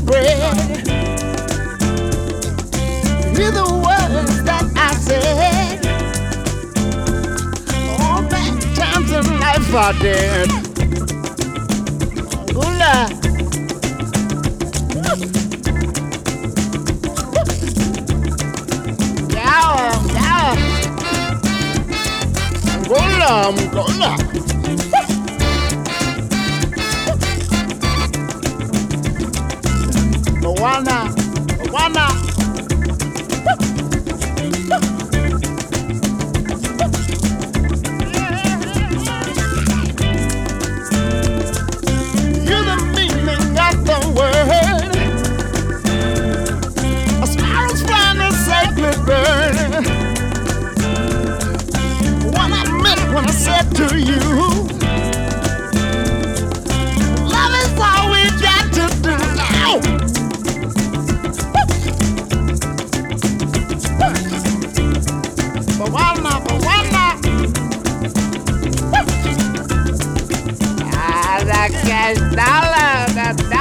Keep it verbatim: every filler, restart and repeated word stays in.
bread. Hear the words that I said. All bad times in life are dead. Ooh, Lord. Yeah, yeah. Angola, Angola. Moana, Moana. You're the meaning of the word. A sparrow's flying a sacred bird. What I meant when I said to you, love is all we got to do now. Bawana, Bawana. Ah, that cash dollar, that